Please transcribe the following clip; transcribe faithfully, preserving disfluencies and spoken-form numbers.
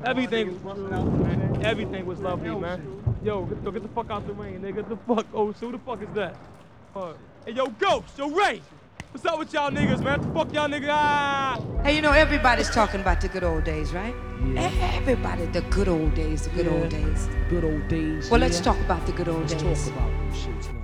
Everything was man. Everything was lovely, man. Yo, get, yo, get the fuck out the rain, nigga. Get the fuck. Oh, so who the fuck is that? Uh, hey, yo, Ghost, yo, Ray. What's up with y'all niggas, man? The fuck y'all niggas? Ah! Hey, you know, everybody's talking about the good old days, right? Yeah. Everybody, the good old days, the good Yeah. old days. Good old days. Well, yeah. let's talk about the good old Let's days. talk about them shits, man.